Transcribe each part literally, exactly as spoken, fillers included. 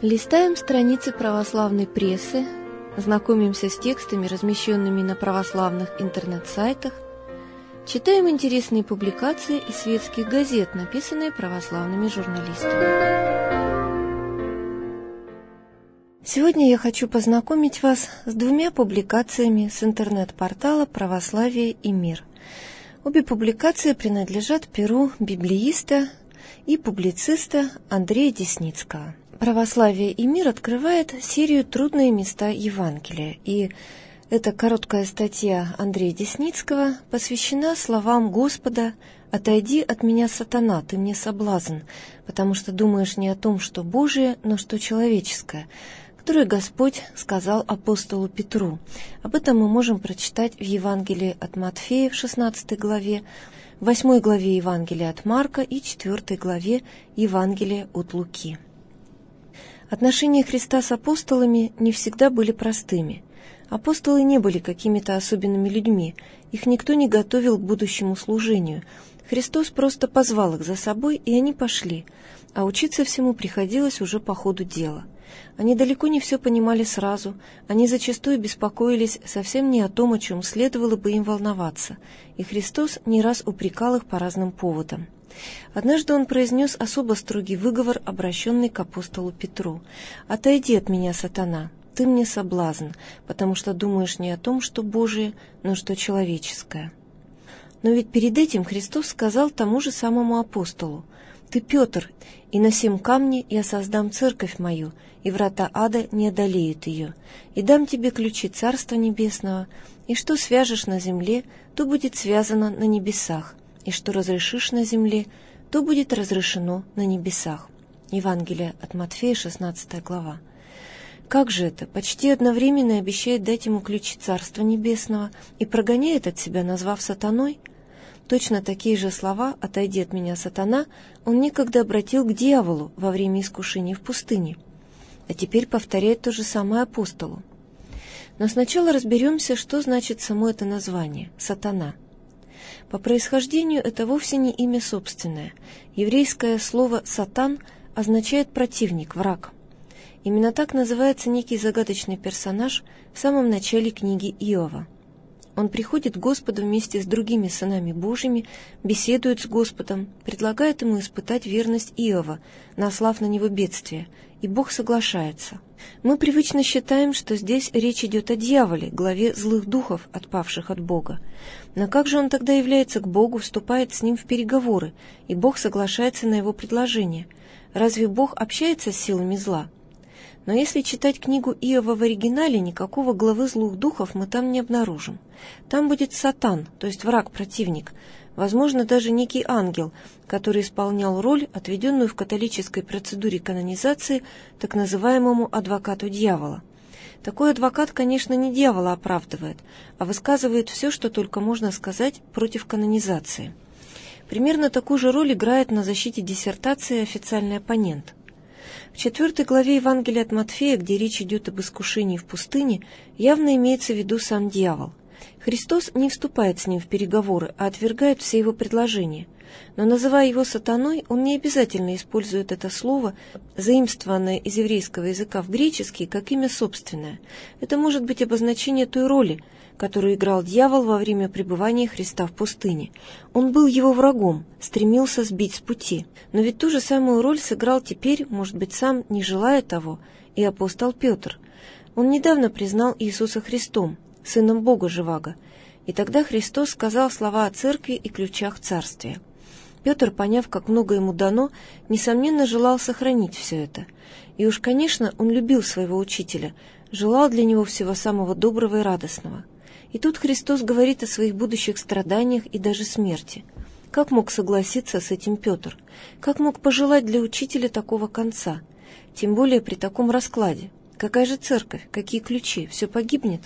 Листаем страницы православной прессы, знакомимся с текстами, размещенными на православных интернет-сайтах, читаем интересные публикации из светских газет, написанные православными журналистами. Сегодня я хочу познакомить вас с двумя публикациями с интернет-портала «Православие и мир». Обе публикации принадлежат перу библеиста и публициста Андрея Десницкого. «Православие и мир» открывает серию «Трудные места Евангелия», и эта короткая статья Андрея Десницкого посвящена словам Господа: «Отойди от меня, сатана, ты мне соблазн, потому что думаешь не о том, что Божие, но что человеческое», которое Господь сказал апостолу Петру. Об этом мы можем прочитать в Евангелии от Матфея в шестнадцатой главе, в восьмой главе Евангелия от Марка и четвёртой главе Евангелия от Луки. Отношения Христа с апостолами не всегда были простыми. Апостолы не были какими-то особенными людьми, их никто не готовил к будущему служению. Христос просто позвал их за собой, и они пошли, а учиться всему приходилось уже по ходу дела. Они далеко не все понимали сразу, они зачастую беспокоились совсем не о том, о чем следовало бы им волноваться, и Христос не раз упрекал их по разным поводам. Однажды он произнес особо строгий выговор, обращенный к апостолу Петру: «Отойди от меня, сатана, ты мне соблазн, потому что думаешь не о том, что Божие, но что человеческое». Но ведь перед этим Христос сказал тому же самому апостолу: «Ты Петр, и на сем камне я создам церковь мою, и врата ада не одолеют ее, и дам тебе ключи Царства Небесного, и что свяжешь на земле, то будет связано на небесах, и что разрешишь на земле, то будет разрешено на небесах». Евангелие от Матфея, шестнадцатая глава. Как же это? Почти одновременно обещает дать ему ключи Царства Небесного и прогоняет от себя, назвав сатаной? Точно такие же слова «отойди от меня, сатана» он некогда обратил к дьяволу во время искушения в пустыне, а теперь повторяет то же самое апостолу. Но сначала разберемся, что значит само это название «сатана». По происхождению это вовсе не имя собственное. Еврейское слово «сатан» означает «противник», «враг». Именно так называется некий загадочный персонаж в самом начале книги Иова. Он приходит к Господу вместе с другими сынами Божьими, беседует с Господом, предлагает ему испытать верность Иова, наслав на него бедствие, и Бог соглашается. Мы привычно считаем, что здесь речь идет о дьяволе, главе злых духов, отпавших от Бога. Но как же он тогда является к Богу, вступает с ним в переговоры, и Бог соглашается на его предложение? Разве Бог общается с силами зла? Но если читать книгу Иова в оригинале, никакого главы злых духов мы там не обнаружим. Там будет сатан, то есть враг, противник, возможно, даже некий ангел, который исполнял роль, отведенную в католической процедуре канонизации так называемому адвокату дьявола. Такой адвокат, конечно, не дьявола оправдывает, а высказывает все, что только можно сказать против канонизации. Примерно такую же роль играет на защите диссертации официальный оппонент. В четвертой главе Евангелия от Матфея, где речь идет об искушении в пустыне, явно имеется в виду сам дьявол. Христос не вступает с ним в переговоры, а отвергает все его предложения. Но, называя его сатаной, он не обязательно использует это слово, заимствованное из еврейского языка в греческий, как имя собственное. Это может быть обозначение той роли, которую играл дьявол во время пребывания Христа в пустыне. Он был его врагом, стремился сбить с пути. Но ведь ту же самую роль сыграл теперь, может быть, сам не желая того, и апостол Петр. Он недавно признал Иисуса Христом, Сыном Бога Живаго, и тогда Христос сказал слова о церкви и ключах царствия. Петр, поняв, как много ему дано, несомненно желал сохранить все это. И уж, конечно, он любил своего учителя, желал для него всего самого доброго и радостного. И тут Христос говорит о своих будущих страданиях и даже смерти. Как мог согласиться с этим Петр? Как мог пожелать для учителя такого конца? Тем более при таком раскладе. Какая же церковь? Какие ключи? Все погибнет?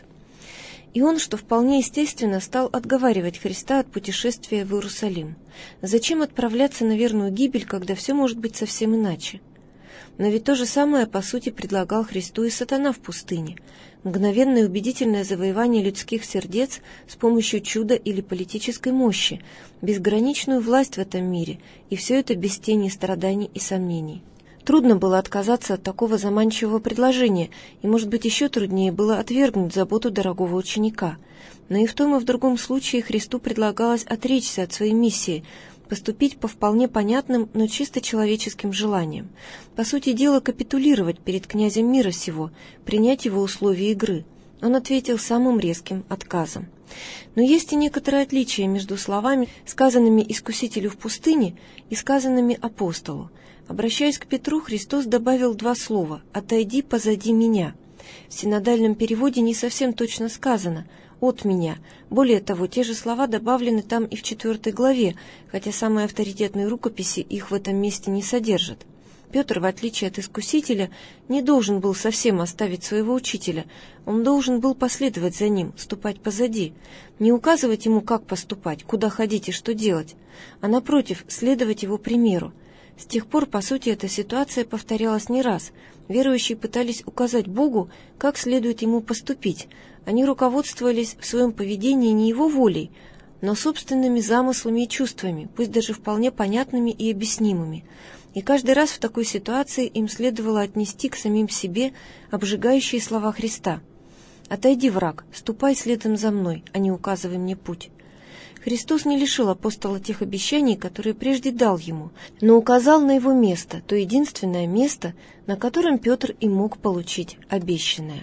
И он, что вполне естественно, стал отговаривать Христа от путешествия в Иерусалим. Зачем отправляться на верную гибель, когда все может быть совсем иначе? Но ведь то же самое, по сути, предлагал Христу и сатана в пустыне. Мгновенное и убедительное завоевание людских сердец с помощью чуда или политической мощи, безграничную власть в этом мире, и все это без тени страданий и сомнений. Трудно было отказаться от такого заманчивого предложения, и, может быть, еще труднее было отвергнуть заботу дорогого ученика. Но и в том, и в другом случае Христу предлагалось отречься от своей миссии, поступить по вполне понятным, но чисто человеческим желаниям. По сути дела, капитулировать перед князем мира сего, принять его условия игры. Он ответил самым резким отказом. Но есть и некоторое отличие между словами, сказанными искусителю в пустыне, и сказанными апостолу. Обращаясь к Петру, Христос добавил два слова «отойди позади меня». В синодальном переводе не совсем точно сказано «от меня». Более того, те же слова добавлены там и в четвертой главе, хотя самые авторитетные рукописи их в этом месте не содержат. Петр, в отличие от искусителя, не должен был совсем оставить своего учителя, он должен был последовать за ним, ступать позади, не указывать ему, как поступать, куда ходить и что делать, а, напротив, следовать его примеру. С тех пор, по сути, эта ситуация повторялась не раз. Верующие пытались указать Богу, как следует ему поступить. Они руководствовались в своем поведении не его волей, но собственными замыслами и чувствами, пусть даже вполне понятными и объяснимыми. И каждый раз в такой ситуации им следовало отнести к самим себе обжигающие слова Христа. «Отойди, враг, ступай следом за мной, а не указывай мне путь». Христос не лишил апостола тех обещаний, которые прежде дал ему, но указал на его место, то единственное место, на котором Петр и мог получить обещанное.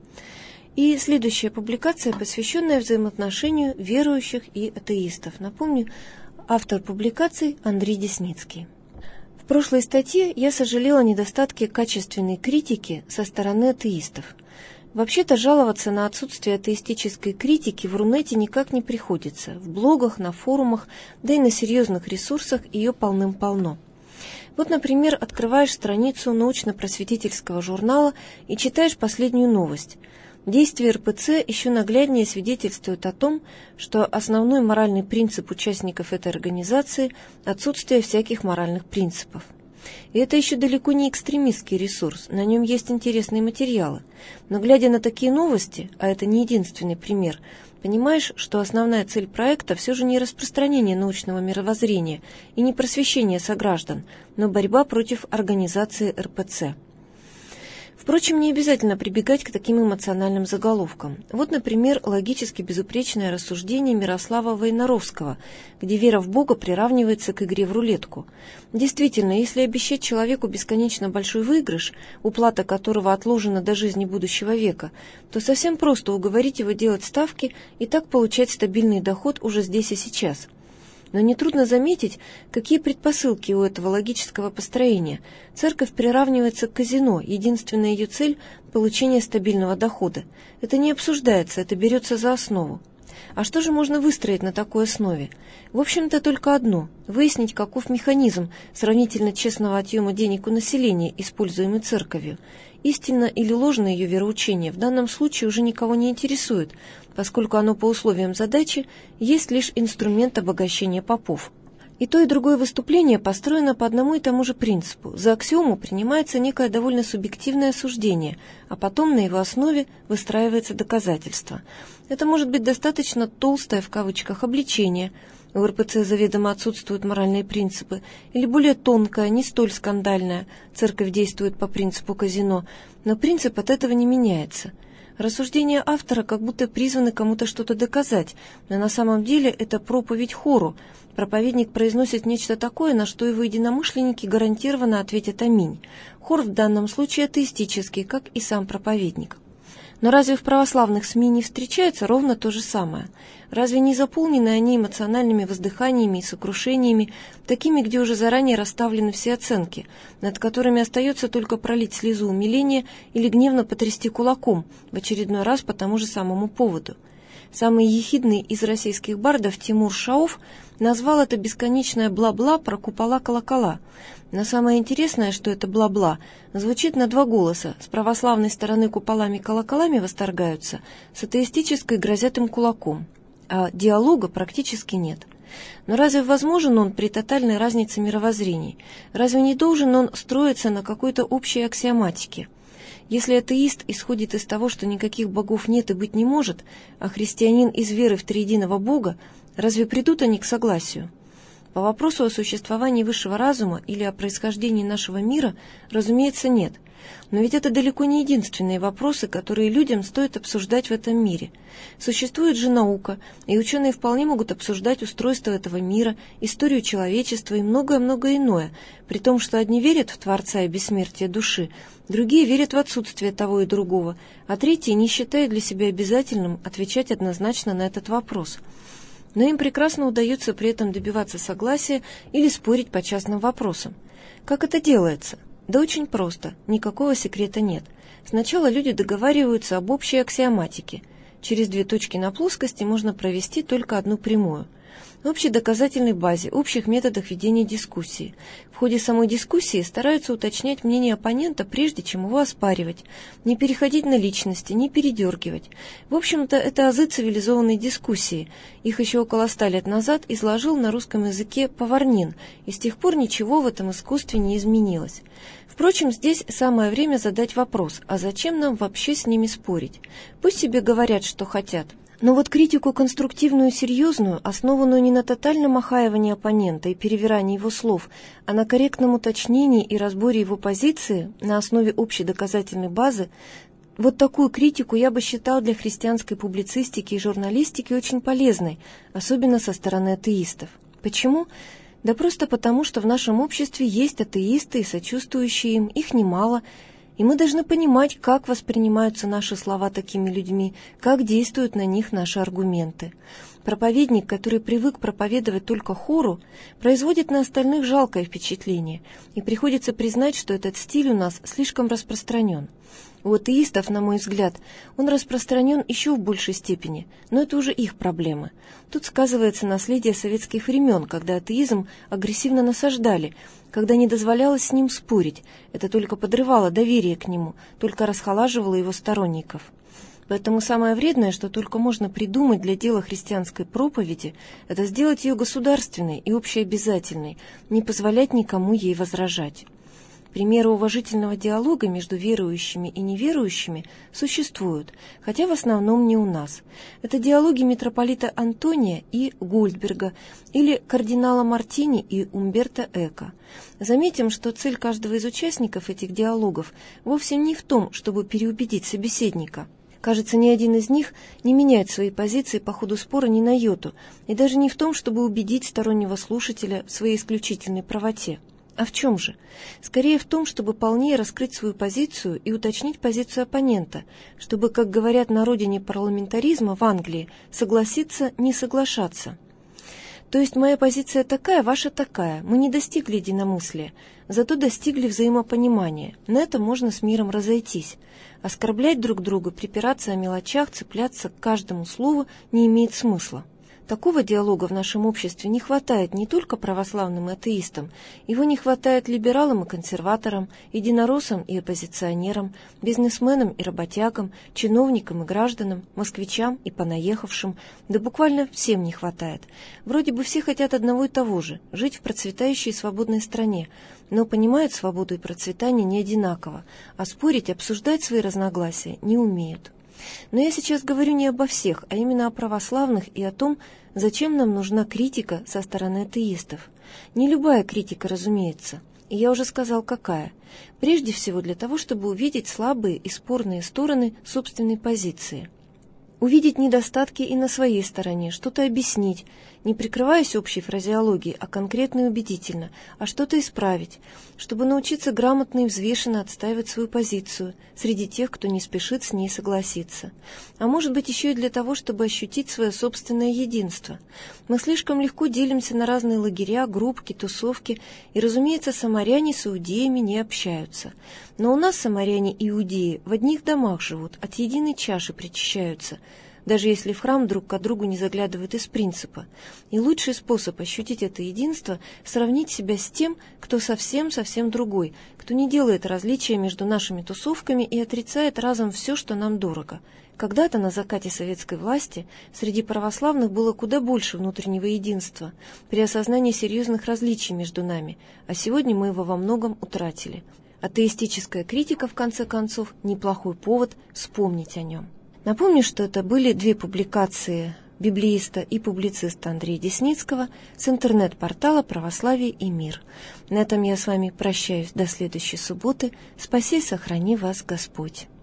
И следующая публикация, посвященная взаимоотношению верующих и атеистов. Напомню, автор публикаций Андрей Десницкий. В прошлой статье я сожалела о недостатке качественной критики со стороны атеистов. Вообще-то жаловаться на отсутствие атеистической критики в Рунете никак не приходится. В блогах, на форумах, да и на серьезных ресурсах ее полным-полно. Вот, например, открываешь страницу научно-просветительского журнала и читаешь последнюю новость. Действия эр пэ цэ еще нагляднее свидетельствуют о том, что основной моральный принцип участников этой организации – отсутствие всяких моральных принципов. И это еще далеко не экстремистский ресурс, на нем есть интересные материалы. Но глядя на такие новости, а это не единственный пример, понимаешь, что основная цель проекта все же не распространение научного мировоззрения и не просвещение сограждан, но борьба против организации эр пэ цэ. Впрочем, не обязательно прибегать к таким эмоциональным заголовкам. Вот, например, логически безупречное рассуждение Мирослава Войнаровского, где вера в Бога приравнивается к игре в рулетку. Действительно, если обещать человеку бесконечно большой выигрыш, уплата которого отложена до жизни будущего века, то совсем просто уговорить его делать ставки и так получать стабильный доход уже здесь и сейчас. Но нетрудно заметить, какие предпосылки у этого логического построения. Церковь приравнивается к казино, единственная ее цель – получение стабильного дохода. Это не обсуждается, это берется за основу. А что же можно выстроить на такой основе? В общем-то, только одно – выяснить, каков механизм сравнительно честного отъема денег у населения, используемый церковью. Истинно или ложное ее вероучение в данном случае уже никого не интересует, поскольку оно по условиям задачи есть лишь инструмент обогащения попов. И то, и другое выступление построено по одному и тому же принципу. За аксиому принимается некое довольно субъективное суждение, а потом на его основе выстраивается доказательство. Это может быть достаточно толстое в кавычках обличение, у эр пэ цэ заведомо отсутствуют моральные принципы, или более тонкое, не столь скандальное, церковь действует по принципу казино, но принцип от этого не меняется. Рассуждения автора как будто призваны кому-то что-то доказать, но на самом деле это проповедь хору. Проповедник произносит нечто такое, на что его единомышленники гарантированно ответят «Аминь». Хор в данном случае атеистический, как и сам проповедник. Но разве в православных СМИ не встречается ровно то же самое? Разве не заполнены они эмоциональными воздыханиями и сокрушениями, такими, где уже заранее расставлены все оценки, над которыми остается только пролить слезу умиления или гневно потрясти кулаком, в очередной раз по тому же самому поводу? Самый ехидный из российских бардов Тимур Шауф назвал это бесконечное бла-бла про купола-колокола. Но самое интересное, что это бла-бла звучит на два голоса. С православной стороны куполами-колоколами восторгаются, с атеистической грозят им кулаком. А диалога практически нет. Но разве возможен он при тотальной разнице мировоззрений? Разве не должен он строиться на какой-то общей аксиоматике? Если атеист исходит из того, что никаких богов нет и быть не может, а христианин из веры в триединого Бога, разве придут они к согласию? По вопросу о существовании высшего разума или о происхождении нашего мира, разумеется, нет. Но ведь это далеко не единственные вопросы, которые людям стоит обсуждать в этом мире. Существует же наука, и ученые вполне могут обсуждать устройство этого мира, историю человечества и многое-многое иное, при том, что одни верят в Творца и бессмертие души, другие верят в отсутствие того и другого, а третьи не считают для себя обязательным отвечать однозначно на этот вопрос. Но им прекрасно удается при этом добиваться согласия или спорить по частным вопросам. Как это делается? Да очень просто, никакого секрета нет. Сначала люди договариваются об общей аксиоматике. Через две точки на плоскости можно провести только одну прямую. Общей доказательной базе, общих методах ведения дискуссии. В ходе самой дискуссии стараются уточнять мнение оппонента, прежде чем его оспаривать, не переходить на личности, не передергивать. В общем-то, это азы цивилизованной дискуссии. Их еще около ста лет назад изложил на русском языке Поварнин, и с тех пор ничего в этом искусстве не изменилось. Впрочем, здесь самое время задать вопрос, а зачем нам вообще с ними спорить? Пусть себе говорят, что хотят. Но вот критику конструктивную и серьезную, основанную не на тотальном охаивании оппонента и перевирании его слов, а на корректном уточнении и разборе его позиции на основе общей доказательной базы, вот такую критику я бы считал для христианской публицистики и журналистики очень полезной, особенно со стороны атеистов. Почему? Да просто потому, что в нашем обществе есть атеисты и сочувствующие им, их немало, и мы должны понимать, как воспринимаются наши слова такими людьми, как действуют на них наши аргументы. Проповедник, который привык проповедовать только хору, производит на остальных жалкое впечатление, и приходится признать, что этот стиль у нас слишком распространен. У атеистов, на мой взгляд, он распространен еще в большей степени, но это уже их проблемы. Тут сказывается наследие советских времен, когда атеизм агрессивно насаждали, когда не дозволялось с ним спорить, это только подрывало доверие к нему, только расхолаживало его сторонников. Поэтому самое вредное, что только можно придумать для дела христианской проповеди, это сделать ее государственной и общеобязательной, не позволять никому ей возражать. Примеры уважительного диалога между верующими и неверующими существуют, хотя в основном не у нас. Это диалоги митрополита Антония и Гольдберга или кардинала Мартини и Умберто Эко. Заметим, что цель каждого из участников этих диалогов вовсе не в том, чтобы переубедить собеседника. Кажется, ни один из них не меняет свои позиции по ходу спора ни на йоту, и даже не в том, чтобы убедить стороннего слушателя в своей исключительной правоте. А в чем же? Скорее в том, чтобы полнее раскрыть свою позицию и уточнить позицию оппонента, чтобы, как говорят на родине парламентаризма в Англии, согласиться не соглашаться. То есть моя позиция такая, ваша такая, мы не достигли единомыслия, зато достигли взаимопонимания, на это можно с миром разойтись. Оскорблять друг друга, припираться о мелочах, цепляться к каждому слову не имеет смысла. Такого диалога в нашем обществе не хватает не только православным и атеистам, его не хватает либералам и консерваторам, единороссам и оппозиционерам, бизнесменам и работягам, чиновникам и гражданам, москвичам и понаехавшим, да буквально всем не хватает. Вроде бы все хотят одного и того же – жить в процветающей и свободной стране, но понимают свободу и процветание не одинаково, а спорить, обсуждать свои разногласия не умеют. Но я сейчас говорю не обо всех, а именно о православных и о том, зачем нам нужна критика со стороны атеистов. Не любая критика, разумеется. И я уже сказал, какая. Прежде всего для того, чтобы увидеть слабые и спорные стороны собственной позиции. Увидеть недостатки и на своей стороне, что-то объяснить, не прикрываясь общей фразеологией, а конкретно и убедительно, а что-то исправить, чтобы научиться грамотно и взвешенно отстаивать свою позицию среди тех, кто не спешит с ней согласиться. А может быть еще и для того, чтобы ощутить свое собственное единство. Мы слишком легко делимся на разные лагеря, группки, тусовки, и, разумеется, самаряне с иудеями не общаются. Но у нас самаряне и иудеи в одних домах живут, от единой чаши причащаются, даже если в храм друг к другу не заглядывают из принципа. И лучший способ ощутить это единство – сравнить себя с тем, кто совсем-совсем другой, кто не делает различия между нашими тусовками и отрицает разом все, что нам дорого. Когда-то на закате советской власти среди православных было куда больше внутреннего единства, при осознании серьезных различий между нами, а сегодня мы его во многом утратили. Атеистическая критика, в конце концов, неплохой повод вспомнить о нем. Напомню, что это были две публикации библеиста и публициста Андрея Десницкого с интернет-портала «Православие и мир». На этом я с вами прощаюсь до следующей субботы. Спаси и сохрани вас Господь.